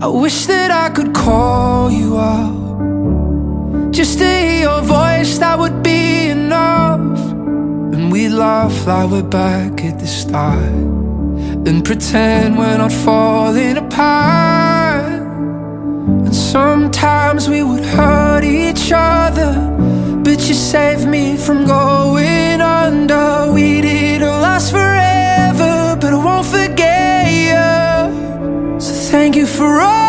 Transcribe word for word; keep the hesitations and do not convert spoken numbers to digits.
I wish that I could call you up, just to hear your voice, that would be enough. And we laugh like we're back at the start, and pretend we're not falling apart. And sometimes we would hurt each other, but you saved me from going under. We didn't last forever, but I won't forget you. So thank you for all